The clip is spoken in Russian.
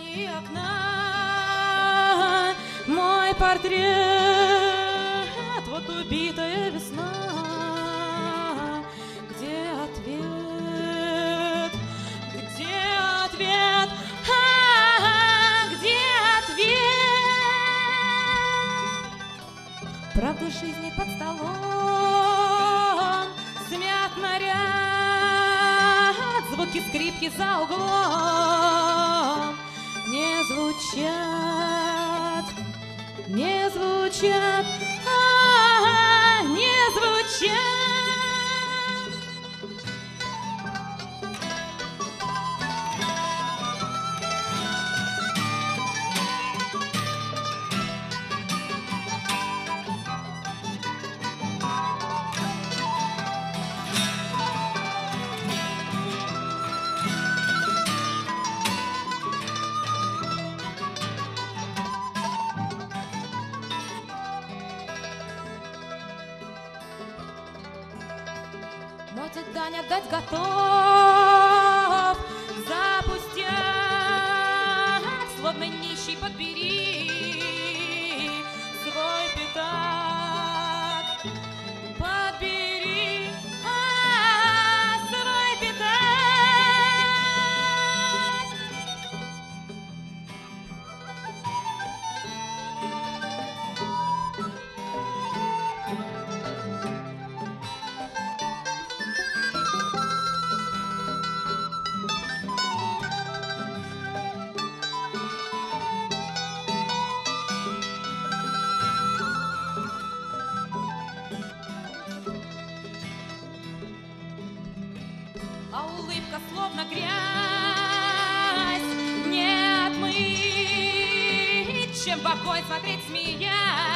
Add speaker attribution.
Speaker 1: тени окна мой портрет, вот убитая весна. Где ответ? Где ответ? Где ответ? Правда жизни под столом смят наряд, звуки скрипки за углом не звучат, не звучат, не звучат. Мой дань отдать готов, запустя, словно нищий подбери свой пятак, подбери свой пятак. А улыбка словно грязь, не отмыть, чем в огонь смотреть смеясь.